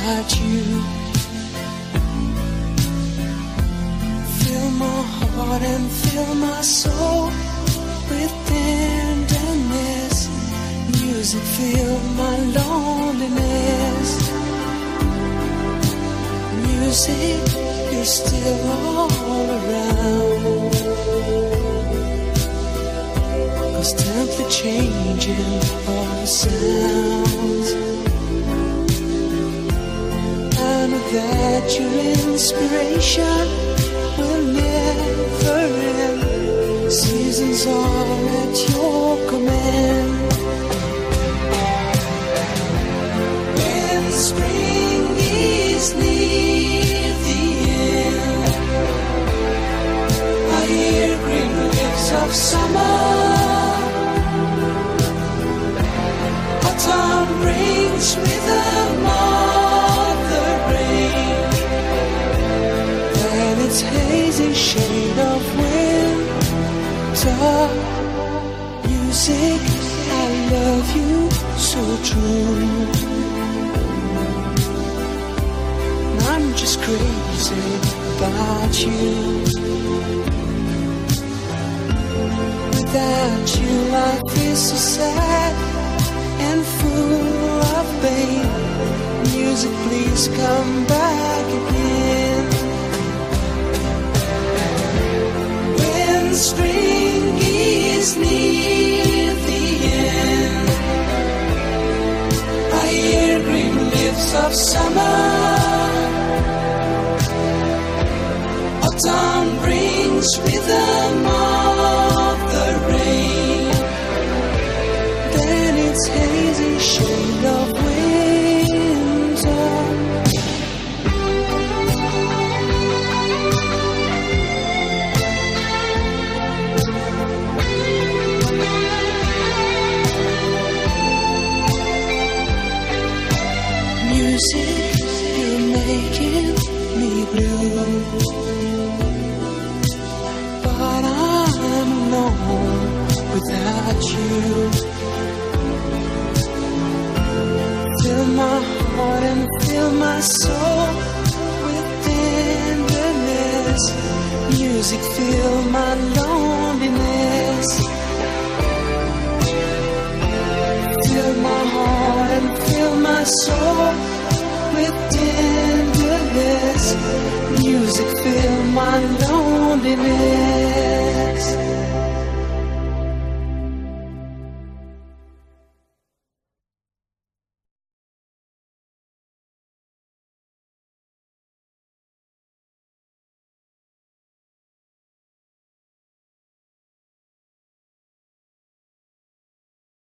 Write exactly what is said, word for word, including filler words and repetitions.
without you. Fill my heart and fill my soul with tenderness. Music fill my loneliness. Music, you're still all around. 'Cause tempted changing all the sounds. I know that your inspiration will never end. Seasons are at your command. When spring is near the end, I hear green leaves of summer. Autumn brings with them all the rain, and its hazy shade of winter. Music, I love you so true. I'm just crazy about you. Without you, life is so sad and full of pain. Music, please come back again. When spring is near the end, I hear green leaves of summer. Autumn brings with them all the rain, then its hazy shade of winter. Music, you're making me blue, but I'm alone without you. Fill my heart and fill my soul with tenderness. Music, fill my loneliness. Fill my heart and fill my soul with tenderness. Music, fill my loneliness.